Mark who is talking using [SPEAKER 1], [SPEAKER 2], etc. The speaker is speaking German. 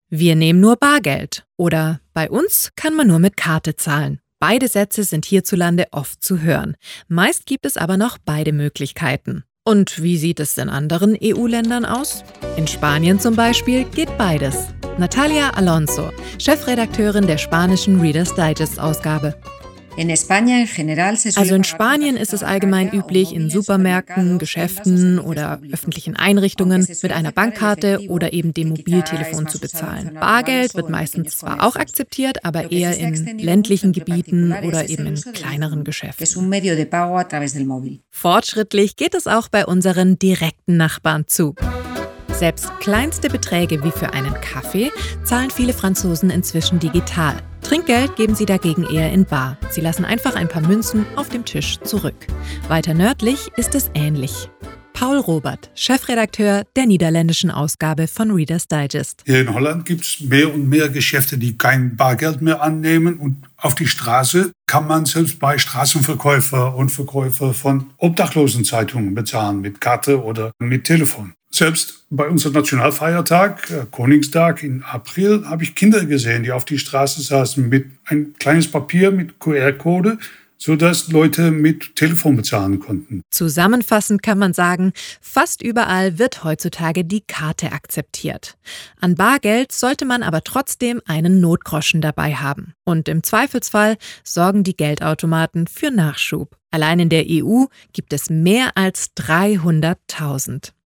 [SPEAKER 1] Wir nehmen nur Bargeld oder bei uns kann man nur mit Karte zahlen. Beide Sätze sind hierzulande oft zu hören. Meist gibt es aber noch beide Möglichkeiten. Und wie sieht es in anderen EU-Ländern aus? In Spanien zum Beispiel geht beides. Natalia Alonso, Chefredakteurin der spanischen Reader's Digest-Ausgabe. Also in Spanien ist es allgemein üblich, in Supermärkten, Geschäften oder öffentlichen Einrichtungen mit einer Bankkarte oder eben dem Mobiltelefon zu bezahlen. Bargeld wird meistens zwar auch akzeptiert, aber eher in ländlichen Gebieten oder eben in kleineren Geschäften. Fortschrittlich geht es auch bei unseren direkten Nachbarn zu. Selbst kleinste Beträge wie für einen Kaffee zahlen viele Franzosen inzwischen digital. Trinkgeld geben sie dagegen eher in bar. Sie lassen einfach ein paar Münzen auf dem Tisch zurück. Weiter nördlich ist es ähnlich. Paul Robert, Chefredakteur der niederländischen Ausgabe von Reader's Digest.
[SPEAKER 2] Hier in Holland gibt es mehr und mehr Geschäfte, die kein Bargeld mehr annehmen. Und auf die Straße kann man selbst bei Straßenverkäufer und Verkäufer von Obdachlosenzeitungen bezahlen mit Karte oder mit Telefon. Selbst bei unserem Nationalfeiertag, Koningstag im April, habe ich Kinder gesehen, die auf die Straße saßen mit ein kleines Papier mit QR-Code, sodass Leute mit Telefon bezahlen konnten.
[SPEAKER 1] Zusammenfassend kann man sagen, fast überall wird heutzutage die Karte akzeptiert. An Bargeld sollte man aber trotzdem einen Notgroschen dabei haben. Und im Zweifelsfall sorgen die Geldautomaten für Nachschub. Allein in der EU gibt es mehr als 300.000.